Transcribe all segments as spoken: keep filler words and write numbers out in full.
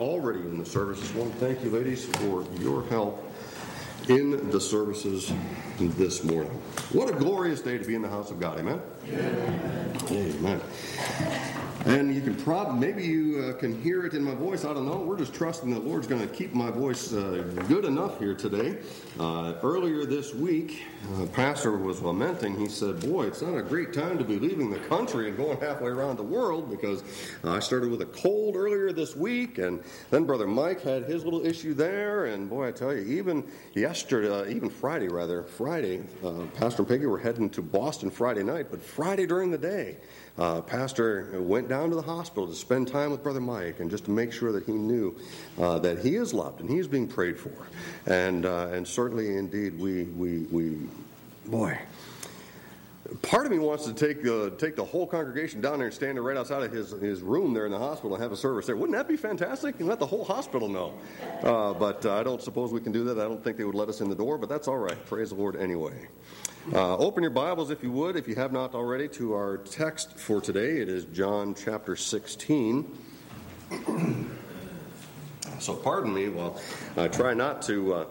Already in the service this morning. Thank you, ladies, for your help in the services this morning. What a glorious day to be in the house of God. Amen? Amen. Amen. And you can probably, maybe you uh, can hear it in my voice. I don't know. We're just trusting the Lord's going to keep my voice uh, good enough here today. Uh, earlier this week, uh, Pastor was lamenting. He said, boy, it's not a great time to be leaving the country and going halfway around the world, because uh, I started with a cold earlier this week, and then Brother Mike had his little issue there. And boy, I tell you, even yesterday, uh, even Friday rather, Friday, uh, Pastor and Peggy were heading to Boston Friday night, but Friday during the day, Uh, Pastor went down to the hospital to spend time with Brother Mike and just to make sure that he knew uh, that he is loved and he is being prayed for. And uh, and certainly, indeed, we, we, we, boy, part of me wants to take uh, take the whole congregation down there and stand right outside of his, his room there in the hospital and have a service there. Wouldn't that be fantastic? And let the whole hospital know. Uh, but uh, I don't suppose we can do that. I don't think they would let us in the door, but that's all right. Praise the Lord anyway. Uh, open your Bibles, if you would, if you have not already, to our text for today. It is John chapter sixteen. So pardon me while I try not to uh,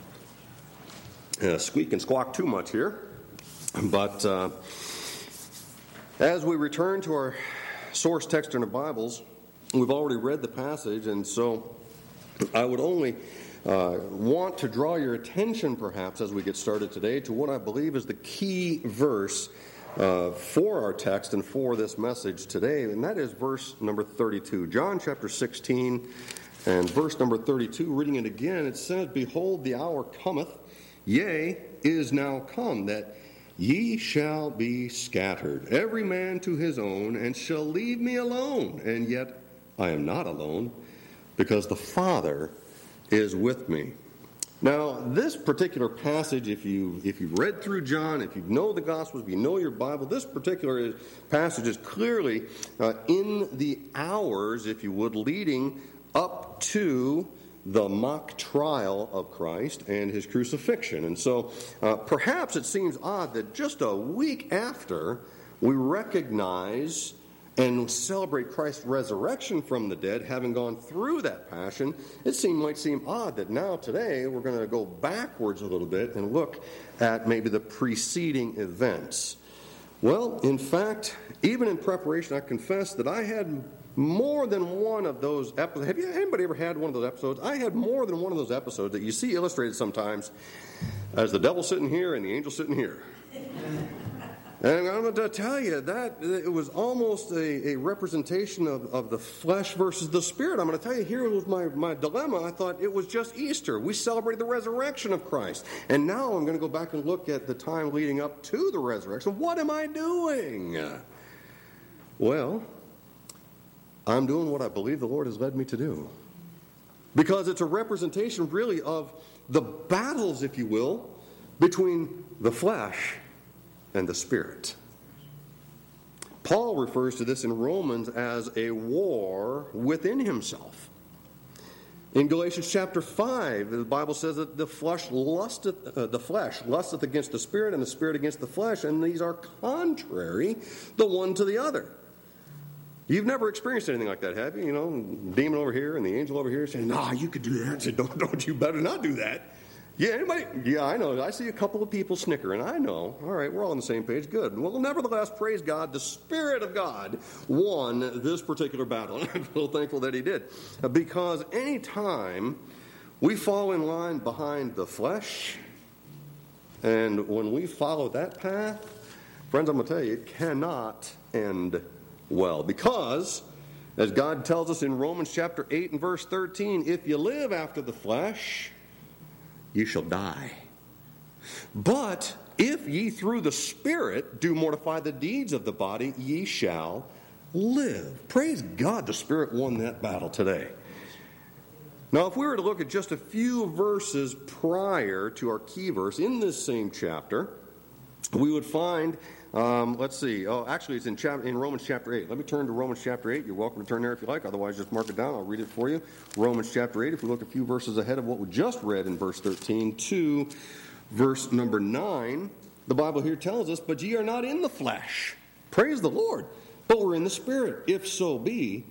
uh, squeak and squawk too much here. But uh, as we return to our source text in the Bibles, we've already read the passage, and so I would only Uh, want to draw your attention, perhaps, as we get started today, to what I believe is the key verse uh, for our text and for this message today, and that is verse number thirty-two. John chapter sixteen and verse number thirty-two, reading it again, it says, "Behold, the hour cometh, yea, is now come, that ye shall be scattered, every man to his own, and shall leave me alone. And yet I am not alone, because the Father is with me." Now, this particular passage, if you if you've read through John, if you know the Gospels, if you know your Bible, this particular passage is clearly uh, in the hours, if you would, leading up to the mock trial of Christ and his crucifixion. And so, uh, perhaps it seems odd that just a week after we recognize and celebrate Christ's resurrection from the dead, having gone through that passion, it seem, might seem odd that now today we're going to go backwards a little bit and look at maybe the preceding events. Well, in fact, even in preparation, I confess that I had more than one of those episodes. Have you, anybody ever had one of those episodes? I had more than one of those episodes that you see illustrated sometimes as the devil sitting here and the angel sitting here. And I'm going to tell you that it was almost a, a representation of, of the flesh versus the spirit. I'm going to tell you, here was my, my dilemma. I thought it was just Easter. We celebrated the resurrection of Christ. And now I'm going to go back and look at the time leading up to the resurrection. What am I doing? Well, I'm doing what I believe the Lord has led me to do. Because it's a representation really of the battles, if you will, between the flesh and the Spirit. Paul refers to this in Romans as a war within himself. In Galatians chapter five, the Bible says that the flesh lusteth, uh, the flesh lusteth against the Spirit, and the Spirit against the flesh, and these are contrary the one to the other. You've never experienced anything like that, have you? You know, demon over here and the angel over here saying, "No, you could do that." I said, "Don't, don't you better not do that." Yeah, anybody? Yeah, I know. I see a couple of people snickering. I know. All right, we're all on the same page. Good. Well, nevertheless, praise God, the Spirit of God won this particular battle. I'm so thankful that he did. Because any time we fall in line behind the flesh, and when we follow that path, friends, I'm going to tell you, it cannot end well. Because, as God tells us in Romans chapter eight and verse thirteen, if you live after the flesh, you shall die. But if ye through the Spirit do mortify the deeds of the body, ye shall live. Praise God, the Spirit won that battle today. Now, if we were to look at just a few verses prior to our key verse in this same chapter, we would find, um, let's see, oh, actually it's in, chap- in Romans chapter eight. Let me turn to Romans chapter eight. You're welcome to turn there if you like. Otherwise, just mark it down. I'll read it for you. Romans chapter eight, if we look a few verses ahead of what we just read in verse thirteen to verse number nine, the Bible here tells us, "But ye are not in the flesh." Praise the Lord. "But we're in the Spirit, if so be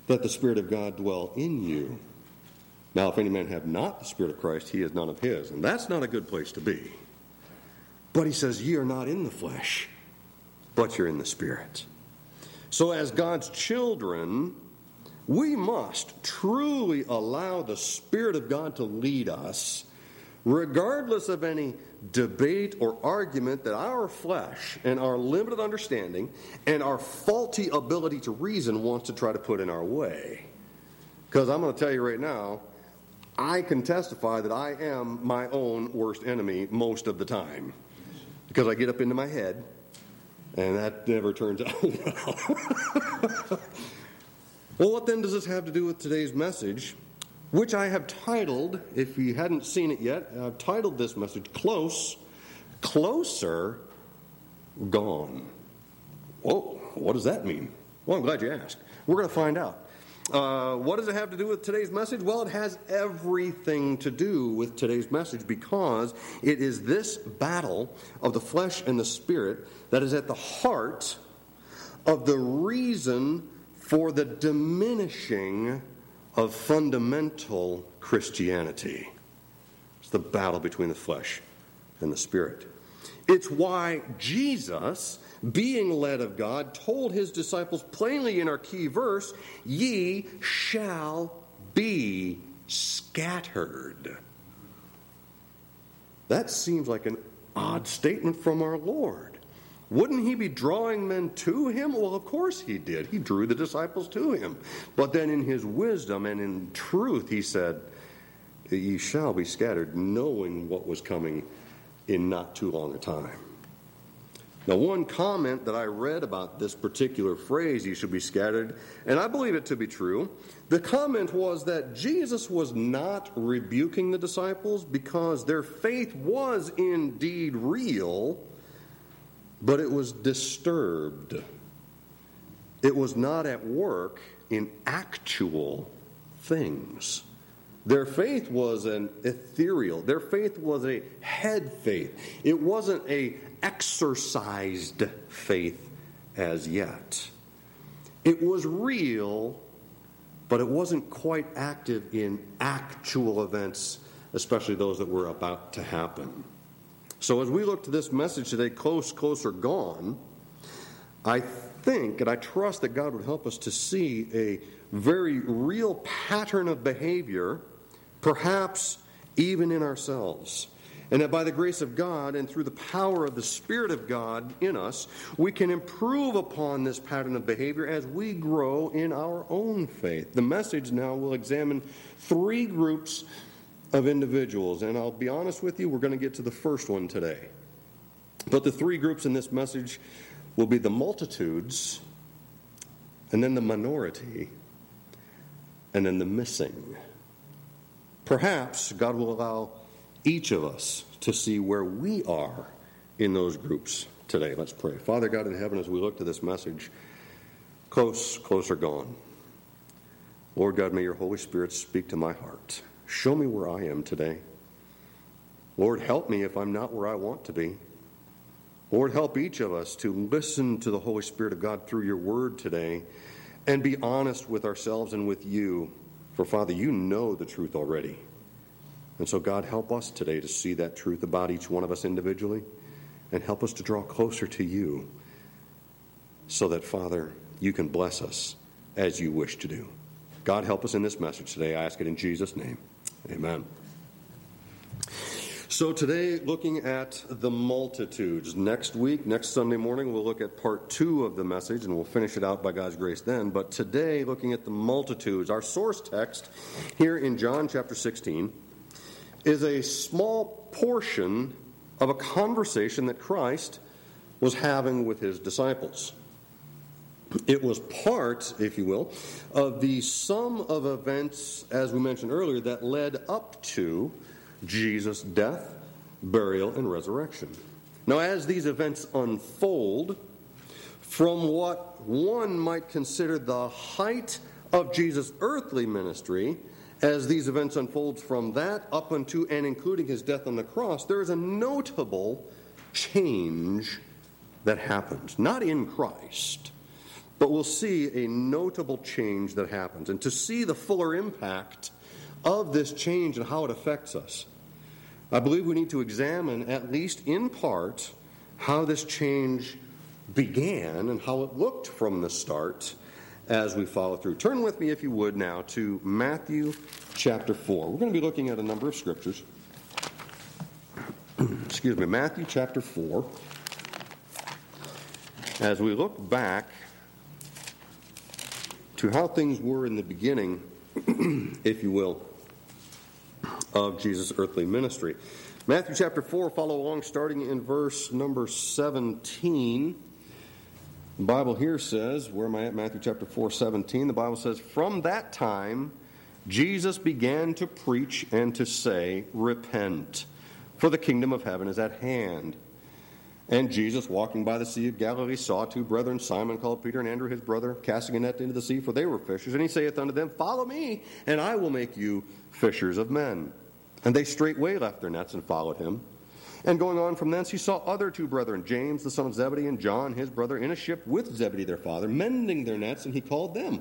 that the Spirit of God dwell in you. Now, if any man have not the Spirit of Christ, he is none of his. And that's not a good place to be. But he says, ye are not in the flesh, but you're in the Spirit. So as God's children, we must truly allow the Spirit of God to lead us, regardless of any debate or argument that our flesh and our limited understanding and our faulty ability to reason wants to try to put in our way. Because I'm going to tell you right now, I can testify that I am my own worst enemy most of the time. Because I get up into my head, and that never turns out well. Well, what then does this have to do with today's message, which I have titled, if you hadn't seen it yet, I've titled this message, Close, Closer, Gone. Whoa, what does that mean? Well, I'm glad you asked. We're going to find out. Uh, what does it have to do with today's message? Well, it has everything to do with today's message, because it is this battle of the flesh and the spirit that is at the heart of the reason for the diminishing of fundamental Christianity. It's the battle between the flesh and the spirit. It's why Jesus, being led of God, told his disciples plainly in our key verse, ye shall be scattered. That seems like an odd statement from our Lord. Wouldn't he be drawing men to him? Well, of course he did. He drew the disciples to him. But then in his wisdom and in truth, he said, ye shall be scattered, knowing what was coming in not too long a time. Now, one comment that I read about this particular phrase, ye shall be scattered, and I believe it to be true, the comment was that Jesus was not rebuking the disciples because their faith was indeed real, but it was disturbed. It was not at work in actual things. Their faith was an ethereal. Their faith was a head faith. It wasn't a exercised faith as yet. It was real, but it wasn't quite active in actual events, especially those that were about to happen. So as we look to this message today, Close, Closer, Gone, I think and I trust that God would help us to see a very real pattern of behavior, perhaps even in ourselves. And that by the grace of God and through the power of the Spirit of God in us, we can improve upon this pattern of behavior as we grow in our own faith. The message now will examine three groups of individuals. And I'll be honest with you, we're going to get to the first one today. But the three groups in this message will be the multitudes, and then the minority, and then the missing. Perhaps God will allow each of us to see where we are in those groups today. Let's pray. Father God in heaven, as we look to this message, Close, Closer, Gone. Lord God, may your Holy Spirit speak to my heart. Show me where I am today. Lord, help me if I'm not where I want to be. Lord, help each of us to listen to the Holy Spirit of God through your word today and be honest with ourselves and with you. For, Father, you know the truth already. And so, God, help us today to see that truth about each one of us individually and help us to draw closer to you so that, Father, you can bless us as you wish to do. God, help us in this message today. I ask it in Jesus' name. Amen. So today, looking at the multitudes. Next week, next Sunday morning, we'll look at part two of the message, and we'll finish it out by God's grace then. But today, looking at the multitudes, our source text here in John chapter sixteen is a small portion of a conversation that Christ was having with his disciples. It was part, if you will, of the sum of events, as we mentioned earlier, that led up to Jesus' death, burial, and resurrection. Now, as these events unfold, from what one might consider the height of Jesus' earthly ministry, as these events unfold from that up unto and including his death on the cross, there is a notable change that happens. Not in Christ, But we'll see a notable change that happens. And to see the fuller impact of this change and how it affects us, I believe we need to examine, at least in part, how this change began and how it looked from the start as we follow through. Turn with me, if you would, now to Matthew chapter four. We're going to be looking at a number of scriptures. Excuse me, Matthew chapter four. As we look back to how things were in the beginning, if you will, of Jesus' earthly ministry. Matthew chapter four, follow along starting in verse number seventeen. The Bible here says, where am I at? Matthew chapter four, seventeen. The Bible says, "From that time Jesus began to preach and to say, 'Repent, for the kingdom of heaven is at hand.' And Jesus, walking by the Sea of Galilee, saw two brethren, Simon called Peter, and Andrew his brother, casting a net into the sea, for they were fishers. And he saith unto them, 'Follow me, and I will make you fishers of men.' And they straightway left their nets and followed him. And going on from thence, he saw other two brethren, James the son of Zebedee, and John his brother, in a ship with Zebedee their father, mending their nets, and he called them.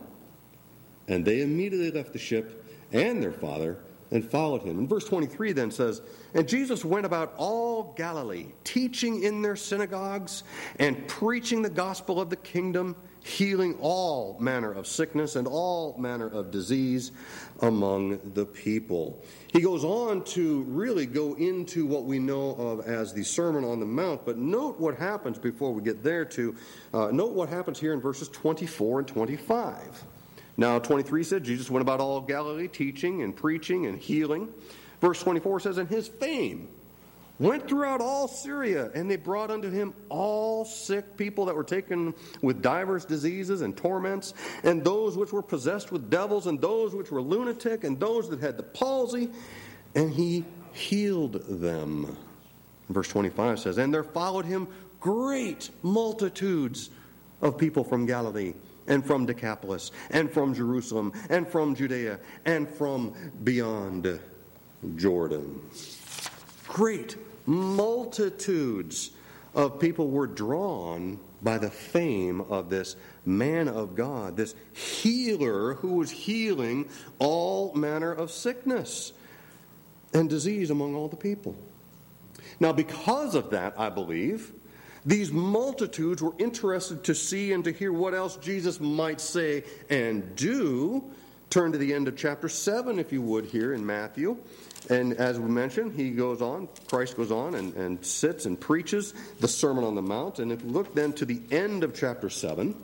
And they immediately left the ship and their father, and followed him." And verse twenty-three then says, "And Jesus went about all Galilee, teaching in their synagogues, and preaching the gospel of the kingdom, healing all manner of sickness and all manner of disease among the people." He goes on to really go into what we know of as the Sermon on the Mount, but note what happens before we get there to, uh, note what happens here in verses twenty-four and twenty-five. Now, twenty-three said, Jesus went about all Galilee, teaching and preaching and healing. Verse twenty-four says, "And his fame went throughout all Syria, and they brought unto him all sick people that were taken with divers diseases and torments, and those which were possessed with devils, and those which were lunatic, and those that had the palsy, and he healed them." Verse twenty-five says, "And there followed him great multitudes of people from Galilee, and from Decapolis, and from Jerusalem, and from Judea, and from beyond Jordan." Great multitudes of people were drawn by the fame of this man of God, this healer who was healing all manner of sickness and disease among all the people. Now, because of that, I believe, these multitudes were interested to see and to hear what else Jesus might say and do. Turn to the end of chapter seven, if you would, here in Matthew. And as we mentioned, he goes on, Christ goes on and, and sits and preaches the Sermon on the Mount. And if you look then to the end of chapter seven,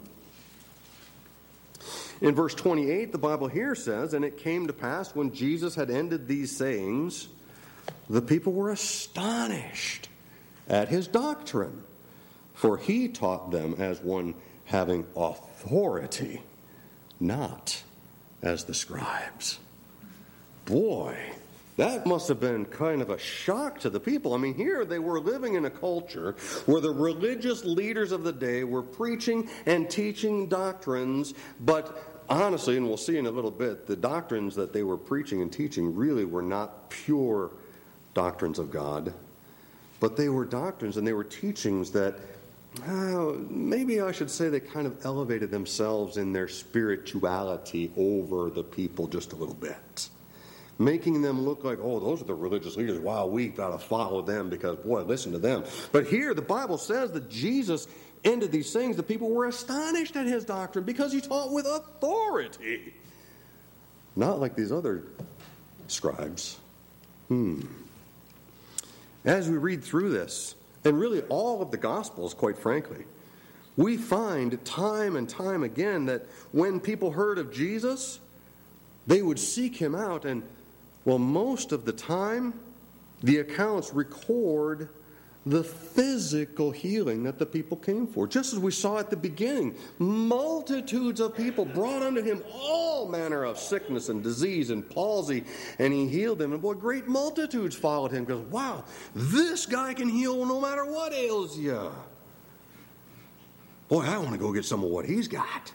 in verse twenty-eight, the Bible here says, "And it came to pass when Jesus had ended these sayings, the people were astonished at his doctrine. For he taught them as one having authority, not as the scribes." Boy, that must have been kind of a shock to the people. I mean, here they were living in a culture where the religious leaders of the day were preaching and teaching doctrines, but honestly, and we'll see in a little bit, the doctrines that they were preaching and teaching really were not pure doctrines of God, but they were doctrines and they were teachings that Uh, maybe I should say they kind of elevated themselves in their spirituality over the people just a little bit, making them look like, oh, those are the religious leaders. Wow, we've got to follow them because, boy, listen to them. But here the Bible says that Jesus ended these things. The people were astonished at his doctrine because he taught with authority, not like these other scribes. Hmm. As we read through this, and really all of the Gospels, quite frankly, we find time and time again that when people heard of Jesus, they would seek him out. And, well, most of the time, the accounts record the physical healing that the people came for. Just as we saw at the beginning, multitudes of people brought unto him all manner of sickness and disease and palsy, and he healed them. And boy, great multitudes followed him because, wow, this guy can heal no matter what ails you. Boy, I want to go get some of what he's got.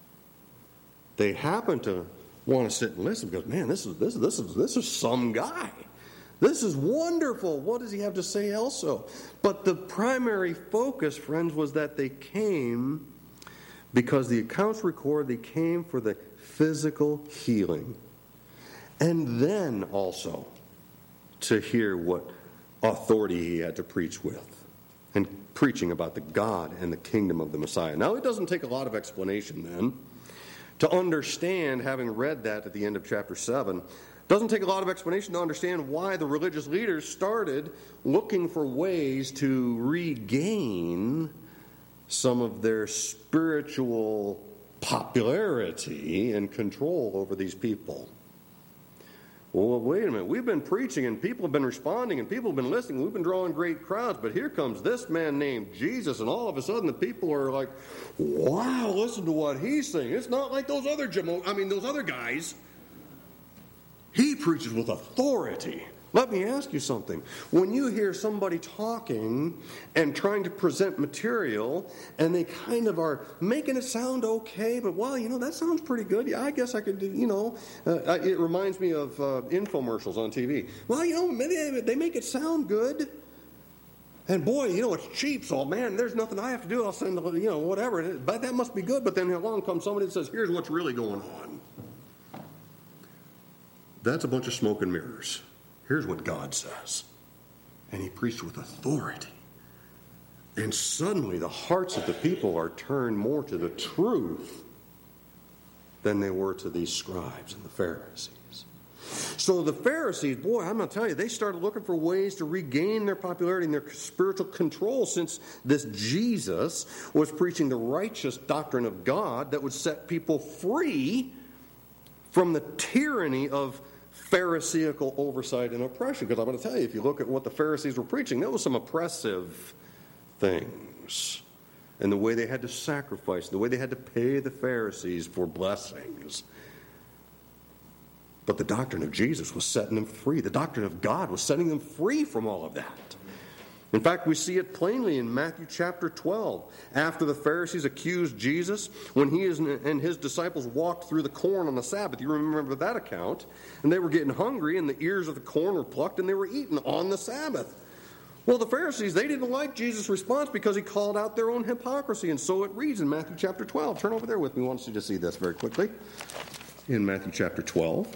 They happen to want to sit and listen because, man, this is this is this is this is some guy. This is wonderful. What does he have to say also? But the primary focus, friends, was that they came because the accounts record they came for the physical healing. And then also to hear what authority he had to preach with, and preaching about the God and the kingdom of the Messiah. Now, it doesn't take a lot of explanation then to understand, having read that at the end of chapter seven, doesn't take a lot of explanation to understand why the religious leaders started looking for ways to regain some of their spiritual popularity and control over these people. Well, wait a minute. We've been preaching and people have been responding and people have been listening. We've been drawing great crowds, but here comes this man named Jesus, and all of a sudden the people are like, wow, listen to what he's saying. It's not like those other Jamo- I mean, those other guys. He preaches with authority. Let me ask you something. When you hear somebody talking and trying to present material, and they kind of are making it sound okay, but, well, you know, that sounds pretty good. Yeah, I guess I could do, you know. Uh, it reminds me of uh, infomercials on T V. Well, you know, maybe they make it sound good. And, boy, you know, it's cheap, so, man, there's nothing I have to do. I'll send, you know, whatever. But that must be good. But then along comes somebody that says, here's what's really going on. That's a bunch of smoke and mirrors. Here's what God says. And he preached with authority. And suddenly the hearts of the people are turned more to the truth than they were to these scribes and the Pharisees. So the Pharisees, boy, I'm going to tell you, they started looking for ways to regain their popularity and their spiritual control, since this Jesus was preaching the righteous doctrine of God that would set people free from the tyranny of Pharisaical oversight and oppression. Because I'm going to tell you, if you look at what the Pharisees were preaching, there was some oppressive things. And the way they had to sacrifice, the way they had to pay the Pharisees for blessings. But the doctrine of Jesus was setting them free. The doctrine of God was setting them free from all of that. In fact, we see it plainly in Matthew chapter twelve. After the Pharisees accused Jesus, when he and his disciples walked through the corn on the Sabbath, you remember that account, and they were getting hungry, and the ears of the corn were plucked, and they were eaten on the Sabbath. Well, the Pharisees, they didn't like Jesus' response because he called out their own hypocrisy, and so it reads in Matthew chapter twelve. Turn over there with me. I want you to see this very quickly. In Matthew chapter twelve.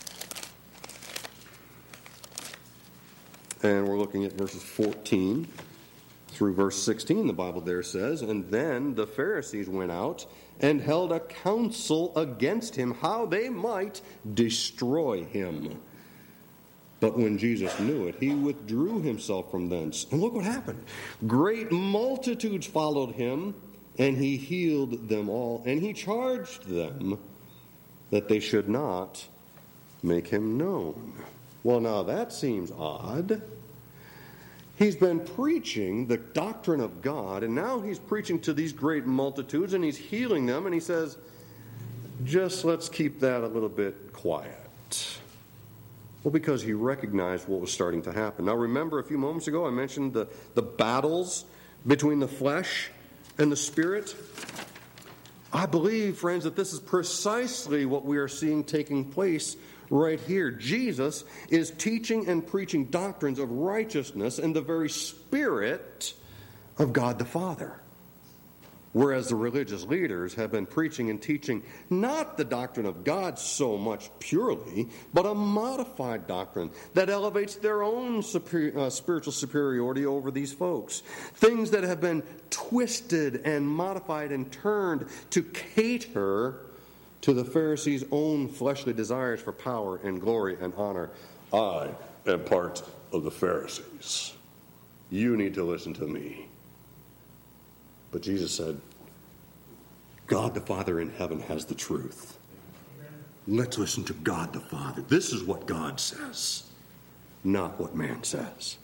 And we're looking at verses fourteen through verse sixteen. The Bible there says, and then the Pharisees went out and held a council against him, how they might destroy him. But when Jesus knew it, he withdrew himself from thence. And look what happened. Great multitudes followed him, and he healed them all. And he charged them that they should not make him known. Well, now that seems odd. He's been preaching the doctrine of God, and now he's preaching to these great multitudes, and he's healing them, and he says, just let's keep that a little bit quiet. Well, because he recognized what was starting to happen. Now, remember a few moments ago I mentioned the, the battles between the flesh and the spirit? I believe, friends, that this is precisely what we are seeing taking place right here. Jesus is teaching and preaching doctrines of righteousness in the very spirit of God the Father. Whereas the religious leaders have been preaching and teaching not the doctrine of God so much purely, but a modified doctrine that elevates their own superior, uh, spiritual superiority over these folks. Things that have been twisted and modified and turned to cater to the Pharisees' own fleshly desires for power and glory and honor. I am part of the Pharisees. You need to listen to me. But Jesus said, God the Father in heaven has the truth. Let's listen to God the Father. This is what God says, not what man says.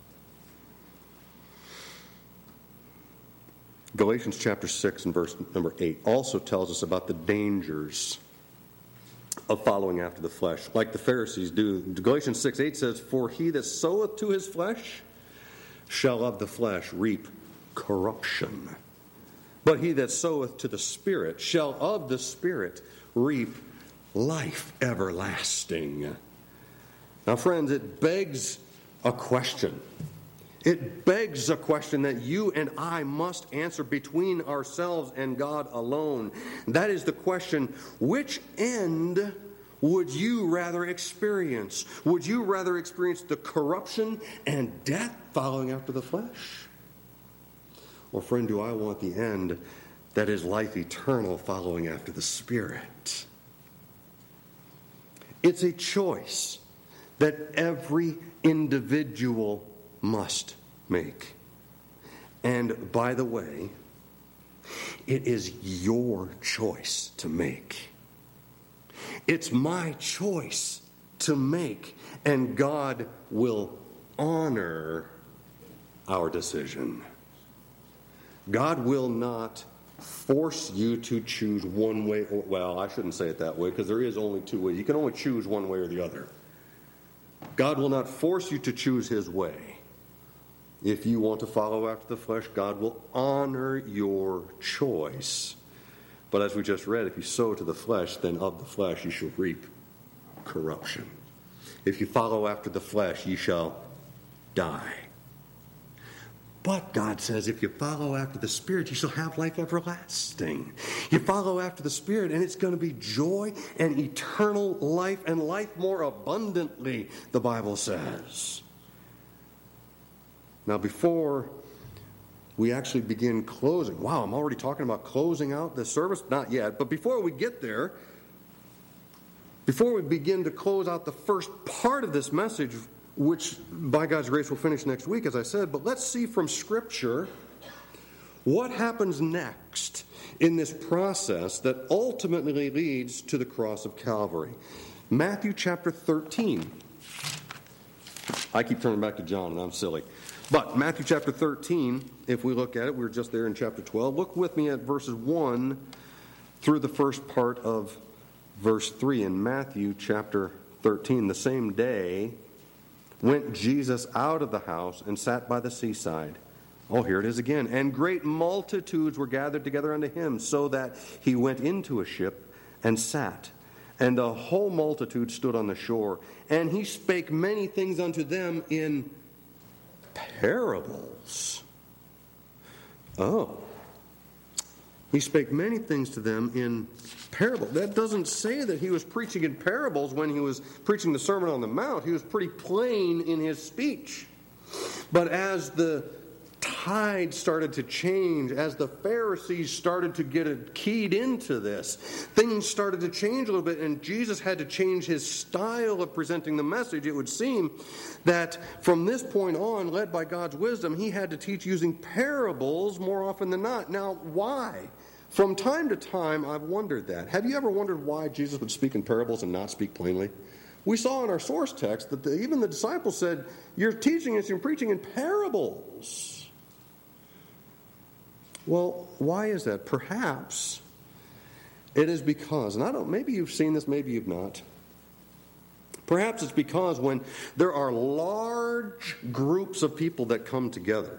Galatians chapter six and verse number eight also tells us about the dangers of following after the flesh, like the Pharisees do. Galatians six eight says, for he that soweth to his flesh shall of the flesh reap corruption. But he that soweth to the Spirit shall of the Spirit reap life everlasting. Now, friends, it begs a question. It begs a question that you and I must answer between ourselves and God alone. That is the question, which end would you rather experience? Would you rather experience the corruption and death following after the flesh? Or, friend, do I want the end that is life eternal following after the Spirit? It's a choice that every individual must make. And by the way, it is your choice to make. It's my choice to make, and God will honor our decision. God will not force you to choose one way, or, well, I shouldn't say it that way, because there is only two ways. You can only choose one way or the other. God will not force you to choose His way. If you want to follow after the flesh, God will honor your choice. But as we just read, if you sow to the flesh, then of the flesh you shall reap corruption. If you follow after the flesh, you shall die. But God says, if you follow after the Spirit, you shall have life everlasting. You follow after the Spirit, and it's going to be joy and eternal life, and life more abundantly, the Bible says. Now, before we actually begin closing, wow, I'm already talking about closing out the service? Not yet, but before we get there, before we begin to close out the first part of this message, which by God's grace we'll finish next week, as I said, but let's see from Scripture what happens next in this process that ultimately leads to the cross of Calvary. Matthew chapter thirteen. I keep turning back to John, and I'm silly. But Matthew chapter thirteen, if we look at it, we were just there in chapter twelve. Look with me at verses one through the first part of verse three. In Matthew chapter thirteen, the same day went Jesus out of the house and sat by the seaside. Oh, here it is again. And great multitudes were gathered together unto him, so that he went into a ship and sat. And the whole multitude stood on the shore. And he spake many things unto them in parables. Oh. He spake many things to them in parables. That doesn't say that he was preaching in parables when he was preaching the Sermon on the Mount. He was pretty plain in his speech. But as the tide started to change, as the Pharisees started to get keyed into this, things started to change a little bit, and Jesus had to change his style of presenting the message. It would seem that from this point on, led by God's wisdom, he had to teach using parables more often than not. Now, why? From time to time, I've wondered that. Have you ever wondered why Jesus would speak in parables and not speak plainly? We saw in our source text that the, even the disciples said, you're teaching us, you're preaching in parables. Well, why is that? Perhaps it is because, and I don't, maybe you've seen this, maybe you've not. Perhaps it's because when there are large groups of people that come together,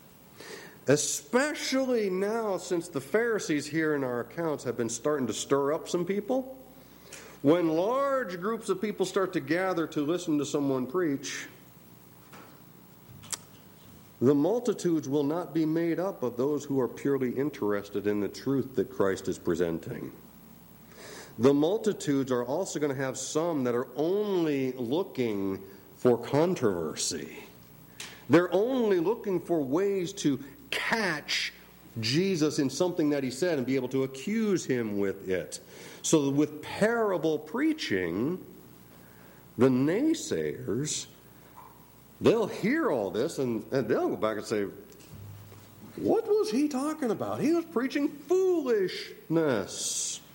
especially now since the Pharisees here in our accounts have been starting to stir up some people, when large groups of people start to gather to listen to someone preach, the multitudes will not be made up of those who are purely interested in the truth that Christ is presenting. The multitudes are also going to have some that are only looking for controversy. They're only looking for ways to catch Jesus in something that he said and be able to accuse him with it. So with parable preaching, the naysayers, they'll hear all this and, and they'll go back and say, what was he talking about? He was preaching foolishness.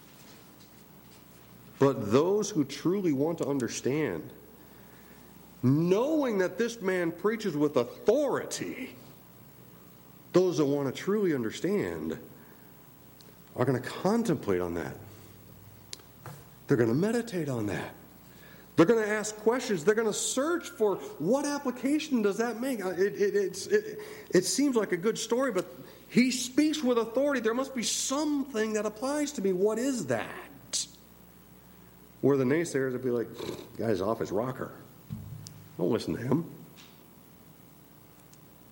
But those who truly want to understand, knowing that this man preaches with authority, those that want to truly understand are going to contemplate on that. They're going to meditate on that. They're going to ask questions. They're going to search for what application does that make. It, it, it's, it, it seems like a good story, but he speaks with authority. There must be something that applies to me. What is that? Where the naysayers would be like, guy's off his rocker. Don't listen to him.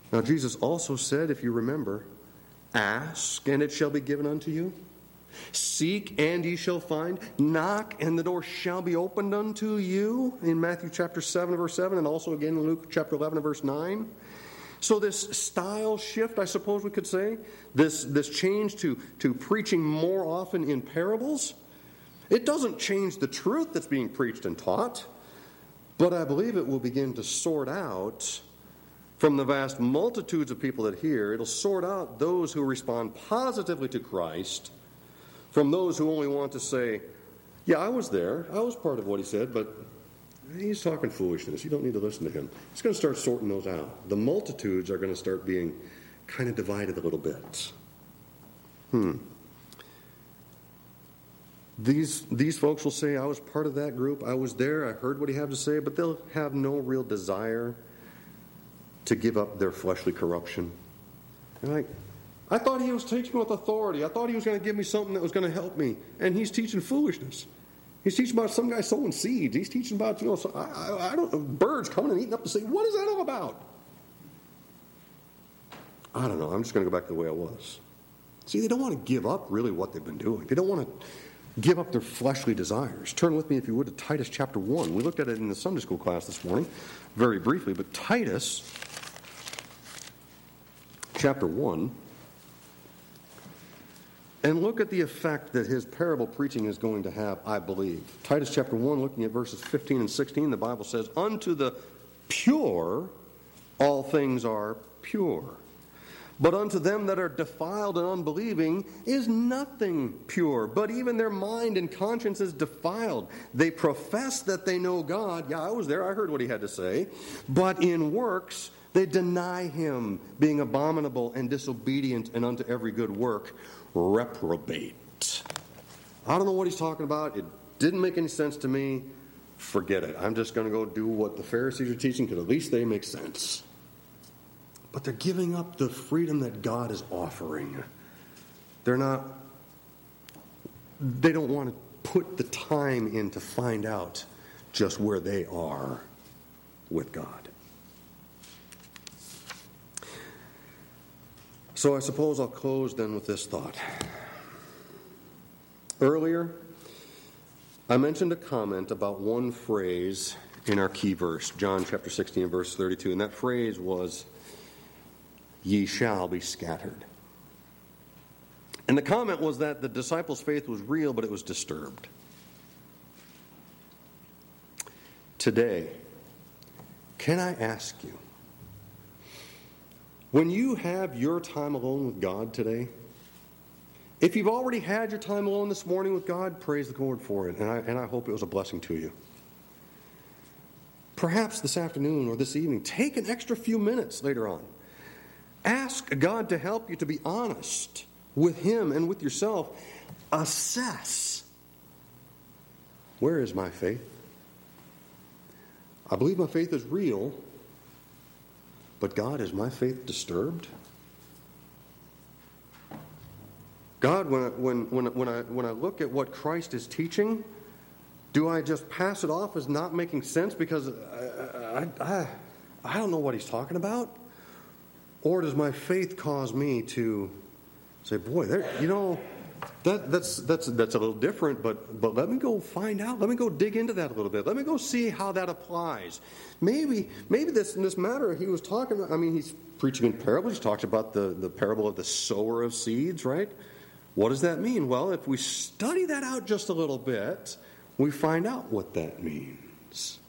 Now Jesus also said, if you remember, ask and it shall be given unto you. Seek and ye shall find. Knock and the door shall be opened unto you. In Matthew chapter seven verse seven, and also again in Luke chapter eleven and verse nine. So this style shift, I suppose we could say, this, this change to, to preaching more often in parables, it doesn't change the truth that's being preached and taught, but I believe it will begin to sort out from the vast multitudes of people that hear, it'll sort out those who respond positively to Christ from those who only want to say, yeah, I was there, I was part of what he said, but he's talking foolishness. You don't need to listen to him. He's going to start sorting those out. The multitudes are going to start being kind of divided a little bit. Hmm. These, these folks will say, I was part of that group. I was there. I heard what he had to say. But they'll have no real desire to give up their fleshly corruption. They're like, I thought he was teaching with authority. I thought he was going to give me something that was going to help me. And he's teaching foolishness. He's teaching about some guy sowing seeds. He's teaching about, you know, so I, I, I don't birds coming and eating up the seed. What is that all about? I don't know. I'm just going to go back to the way I was. See, they don't want to give up really what they've been doing. They don't want to give up their fleshly desires. Turn with me, if you would, to Titus chapter one. We looked at it in the Sunday school class this morning, very briefly. But Titus chapter one. And look at the effect that his parable preaching is going to have, I believe. Titus chapter one, looking at verses fifteen and sixteen, the Bible says, unto the pure all things are pure. But unto them that are defiled and unbelieving is nothing pure. But even their mind and conscience is defiled. They profess that they know God. Yeah, I was there. I heard what he had to say. But in works they deny him, being abominable and disobedient and unto every good work reprobate. I don't know what he's talking about. It didn't make any sense to me. Forget it. I'm just going to go do what the Pharisees are teaching because at least they make sense. But they're giving up the freedom that God is offering. They're not, they don't want to put the time in to find out just where they are with God. So I suppose I'll close then with this thought. Earlier, I mentioned a comment about one phrase in our key verse, John chapter sixteen, verse thirty-two, and that phrase was, ye shall be scattered. And the comment was that the disciples' faith was real, but it was disturbed. Today, can I ask you, when you have your time alone with God today, if you've already had your time alone this morning with God, praise the Lord for it, and I, and I hope it was a blessing to you. Perhaps this afternoon or this evening, take an extra few minutes later on. Ask God to help you to be honest with Him and with yourself. Assess, where is my faith? I believe my faith is real, but God, is my faith disturbed? God, when I, when, when, when, I, when I look at what Christ is teaching, do I just pass it off as not making sense because I, I, I, I don't know what he's talking about? Or does my faith cause me to say, boy, there, you know, that, that's that's that's a little different, but but let me go find out. Let me go dig into that a little bit. Let me go see how that applies. Maybe maybe this in this matter he was talking about, I mean, he's preaching in parables. He talks about the, the parable of the sower of seeds, right? What does that mean? Well, if we study that out just a little bit, we find out what that means.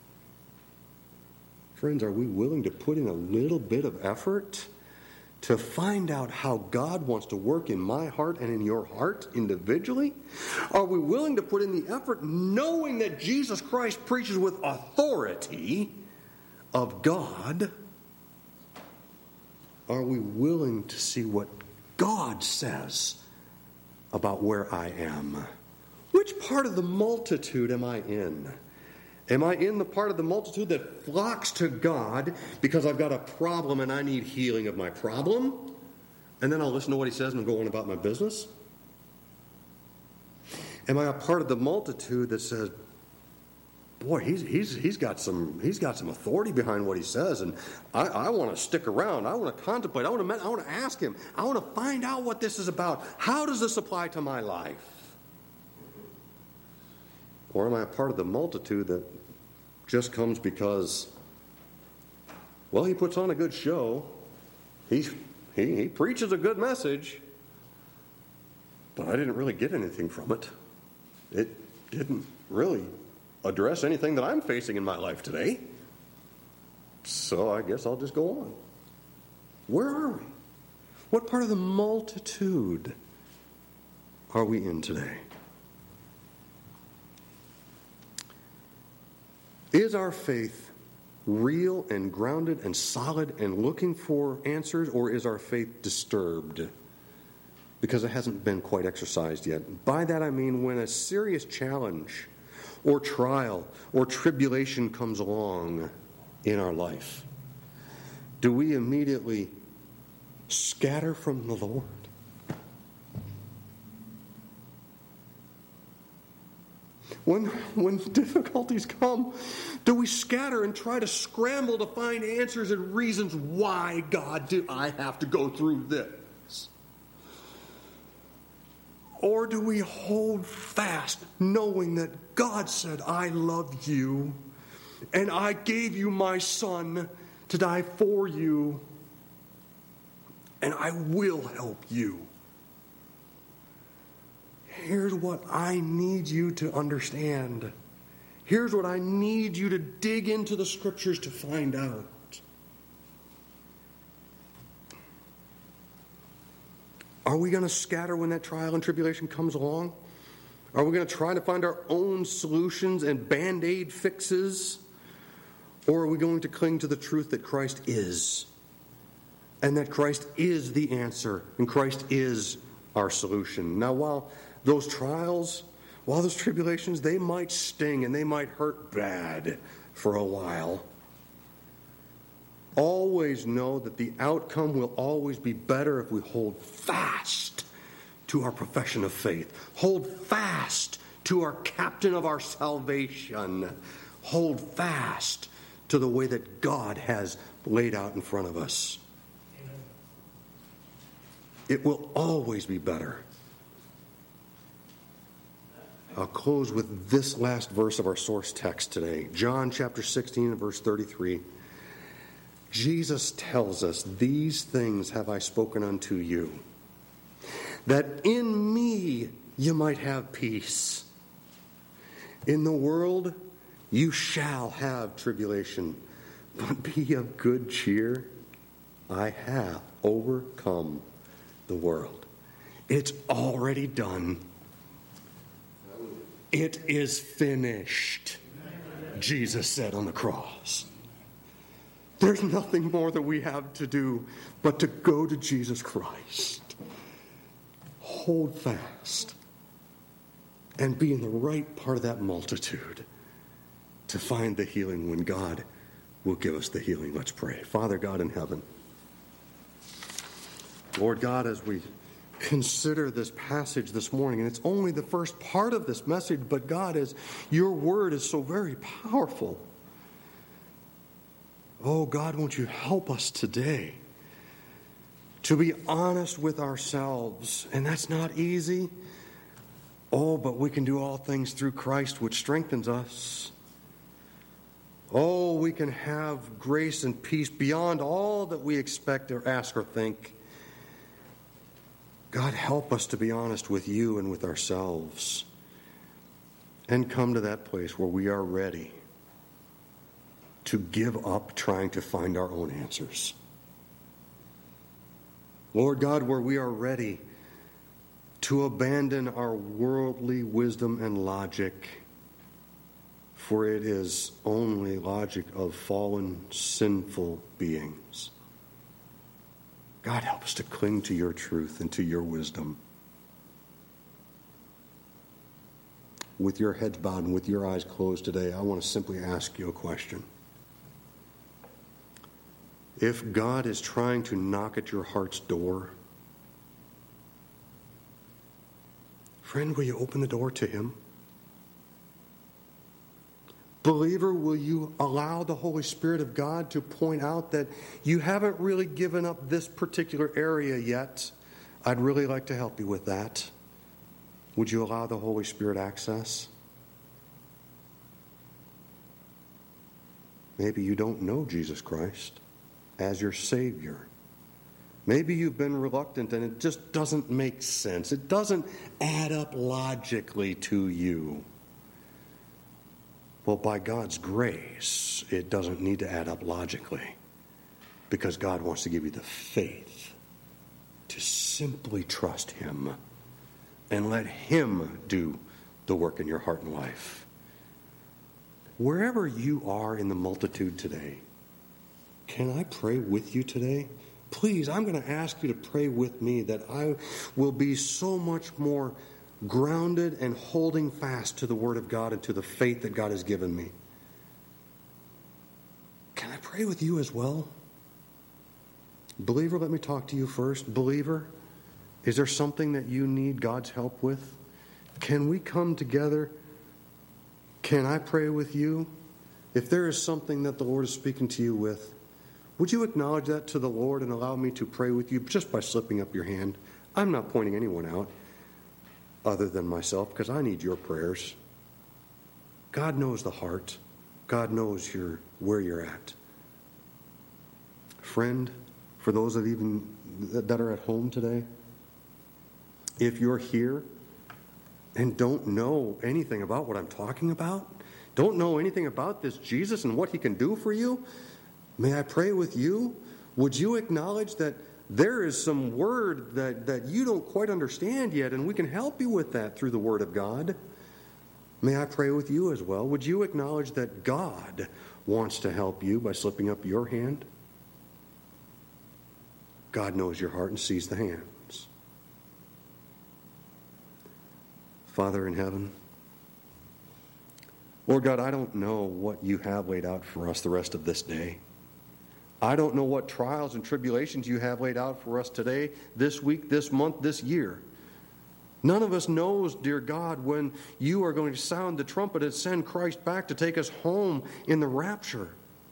Friends, are we willing to put in a little bit of effort to find out how God wants to work in my heart and in your heart individually? Are we willing to put in the effort knowing that Jesus Christ preaches with authority of God? Are we willing to see what God says about where I am? Which part of the multitude am I in? Am I in the part of the multitude that flocks to God because I've got a problem and I need healing of my problem? And then I'll listen to what he says and go on about my business? Am I a part of the multitude that says, boy, he's he's he's got some he's got some authority behind what he says, and I, I want to stick around. I want to contemplate. I want to I want to ask him. I want to find out what this is about. How does this apply to my life? Or am I a part of the multitude that just comes because, well, he puts on a good show, he he, he preaches a good message, but I didn't really get anything from it. It didn't really address anything that I'm facing in my life today. So I guess I'll just go on. Where are we? What part of the multitude are we in today? Is our faith real and grounded and solid and looking for answers, or is our faith disturbed because it hasn't been quite exercised yet? By that I mean when a serious challenge or trial or tribulation comes along in our life, do we immediately scatter from the Lord? When, when difficulties come, do we scatter and try to scramble to find answers and reasons why, God, do I have to go through this? Or do we hold fast knowing that God said, I love you and I gave you my son to die for you and I will help you? Here's what I need you to understand. Here's what I need you to dig into the scriptures to find out. Are we going to scatter when that trial and tribulation comes along? Are we going to try to find our own solutions and band-aid fixes? Or are we going to cling to the truth that Christ is? And that Christ is the answer, and Christ is our solution. Now, while those trials, while those tribulations, they might sting and they might hurt bad for a while, always know that the outcome will always be better if we hold fast to our profession of faith. Hold fast to our captain of our salvation. Hold fast to the way that God has laid out in front of us. Amen. It will always be better. I'll close with this last verse of our source text today. John chapter sixteen and verse thirty-three. Jesus tells us, these things have I spoken unto you, that in me you might have peace. In the world you shall have tribulation, but be of good cheer. I have overcome the world. It's already done. It is finished, Jesus said on the cross. There's nothing more that we have to do but to go to Jesus Christ. Hold fast and be in the right part of that multitude to find the healing when God will give us the healing. Let's pray. Father God in heaven, Lord God, as we consider this passage this morning, and it's only the first part of this message, but God, as your word is so very powerful, oh God, won't you help us today to be honest with ourselves? And that's not easy. Oh, but we can do all things through Christ, which strengthens us. Oh, we can have grace and peace beyond all that we expect or ask or think. God, help us to be honest with you and with ourselves and come to that place where we are ready to give up trying to find our own answers. Lord God, where we are ready to abandon our worldly wisdom and logic, for it is only logic of fallen, sinful beings. God, help us to cling to your truth and to your wisdom. With your heads bowed and with your eyes closed today, I want to simply ask you a question. If God is trying to knock at your heart's door, friend, will you open the door to him? Believer, will you allow the Holy Spirit of God to point out that you haven't really given up this particular area yet? I'd really like to help you with that. Would you allow the Holy Spirit access? Maybe you don't know Jesus Christ as your Savior. Maybe you've been reluctant and it just doesn't make sense. It doesn't add up logically to you. Well, by God's grace, it doesn't need to add up logically, because God wants to give you the faith to simply trust Him and let Him do the work in your heart and life. Wherever you are in the multitude today, can I pray with you today? Please, I'm going to ask you to pray with me that I will be so much more grounded and holding fast to the Word of God and to the faith that God has given me. Can I pray with you as well? Believer, let me talk to you first. Believer, is there something that you need God's help with? Can we come together? Can I pray with you? If there is something that the Lord is speaking to you with, would you acknowledge that to the Lord and allow me to pray with you just by slipping up your hand? I'm not pointing anyone out other than myself, because I need your prayers. God knows the heart. God knows your, where you're at. Friend, for those that even that are at home today, if you're here and don't know anything about what I'm talking about, don't know anything about this Jesus and what He can do for you, may I pray with you? Would you acknowledge that there is some word that, that you don't quite understand yet, and we can help you with that through the Word of God? May I pray with you as well? Would you acknowledge that God wants to help you by slipping up your hand? God knows your heart and sees the hands. Father in heaven, Lord God, I don't know what you have laid out for us the rest of this day. I don't know what trials and tribulations you have laid out for us today, this week, this month, this year. None of us knows, dear God, when you are going to sound the trumpet and send Christ back to take us home in the rapture.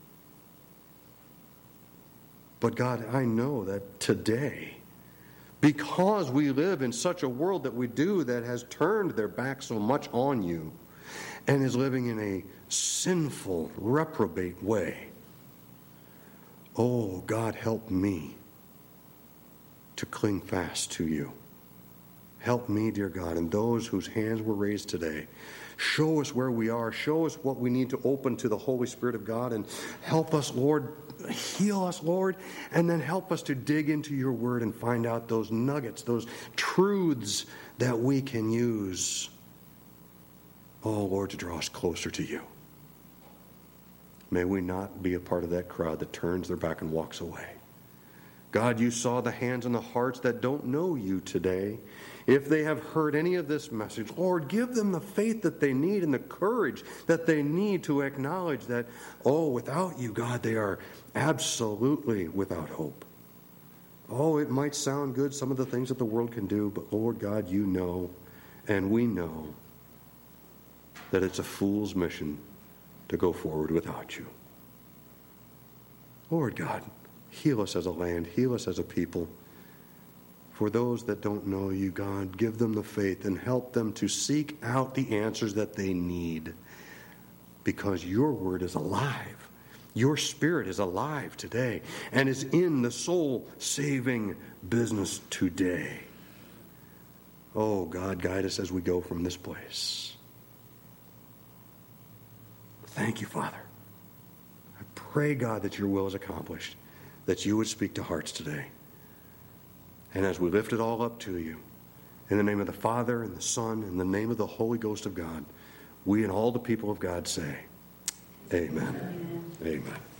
But God, I know that today, because we live in such a world that we do that has turned their back so much on you and is living in a sinful, reprobate way, oh, God, help me to cling fast to you. Help me, dear God, and those whose hands were raised today. Show us where we are. Show us what we need to open to the Holy Spirit of God, and help us, Lord. Heal us, Lord, and then help us to dig into your word and find out those nuggets, those truths that we can use, oh, Lord, to draw us closer to you. May we not be a part of that crowd that turns their back and walks away. God, you saw the hands and the hearts that don't know you today. If they have heard any of this message, Lord, give them the faith that they need and the courage that they need to acknowledge that, oh, without you, God, they are absolutely without hope. Oh, it might sound good, some of the things that the world can do, but Lord God, you know, and we know that it's a fool's mission to go forward without you. Lord God, heal us as a land, heal us as a people. For those that don't know you, God, give them the faith and help them to seek out the answers that they need, because your word is alive. Your spirit is alive today and is in the soul-saving business today. Oh, God, guide us as we go from this place. Thank you, Father. I pray, God, that your will is accomplished, that you would speak to hearts today. And as we lift it all up to you, in the name of the Father and the Son, and the name of the Holy Ghost of God, we and all the people of God say, Amen. Amen. Amen.